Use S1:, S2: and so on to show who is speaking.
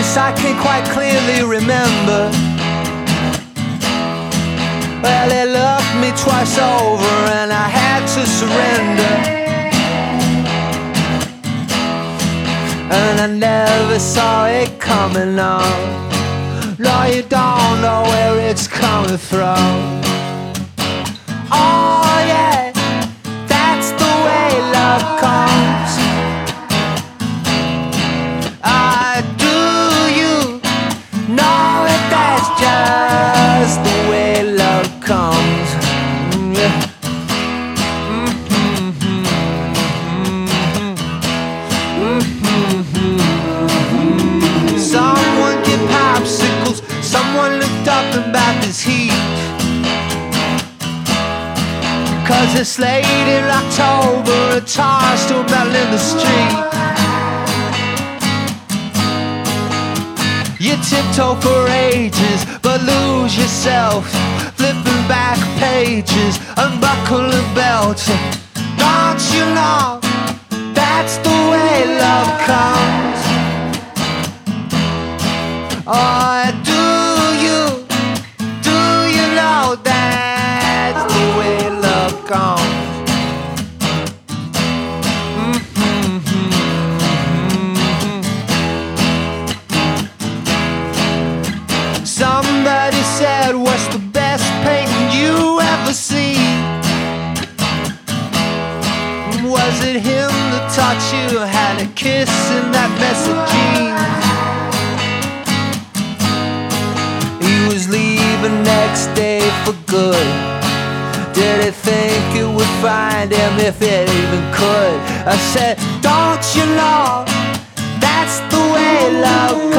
S1: Yes, I can quite clearly remember. Well, it looked me twice over and I had to surrender. And I never saw it coming on. No, you don't know where it's coming from. Oh yeah, that's the way love comes. Do you know that that's just the way love comes? Someone get popsicles, someone looked up about this heat. Cause it's late in October, a tar still melting in the street. You tiptoe for ages, but lose yourself, flipping back pages, unbuckle the belt. Don't you know, that's the way love comes. Oh, do you know that's the way love comes? Somebody said, what's the best painting you ever seen? Was it him that taught you how to kiss in that mess of jeans? He was leaving next day for good. Did he think it would find him if it even could? I said, don't you know, that's the way love